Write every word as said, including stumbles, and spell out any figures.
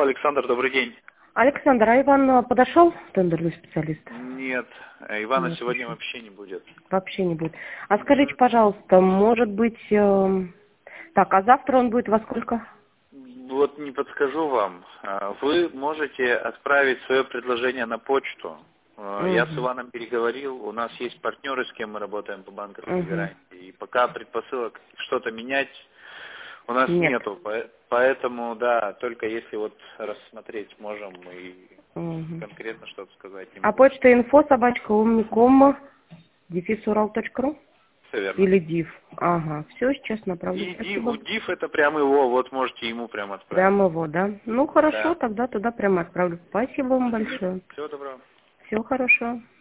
Александр, добрый день. Александр, а Иван подошел, тендерный специалист? Нет, Ивана Нет, сегодня еще. вообще не будет. Вообще не будет. А скажите, пожалуйста, может быть... э, Так, а завтра он будет во сколько? Вот не подскажу вам. А, Вы можете отправить свое предложение на почту. А, Я с Угу. Иваном переговорил. У нас есть партнеры, с кем мы работаем по банковской Угу. гарантии. И пока предпосылок что-то менять у нас Нет. нету. По- Поэтому, да, только если вот рассмотреть можем и Угу. конкретно что-то сказать не А могу. почта инфо собачка умником дефис урал точка ру Все верно. или див? Ага, все, сейчас направлю. И Спасибо. Див, Див это прям его, вот можете ему прям отправить. Прямо его, да? Ну, хорошо, Да. тогда туда прямо отправлю. Спасибо вам большое. Всего доброго. Всего хорошего.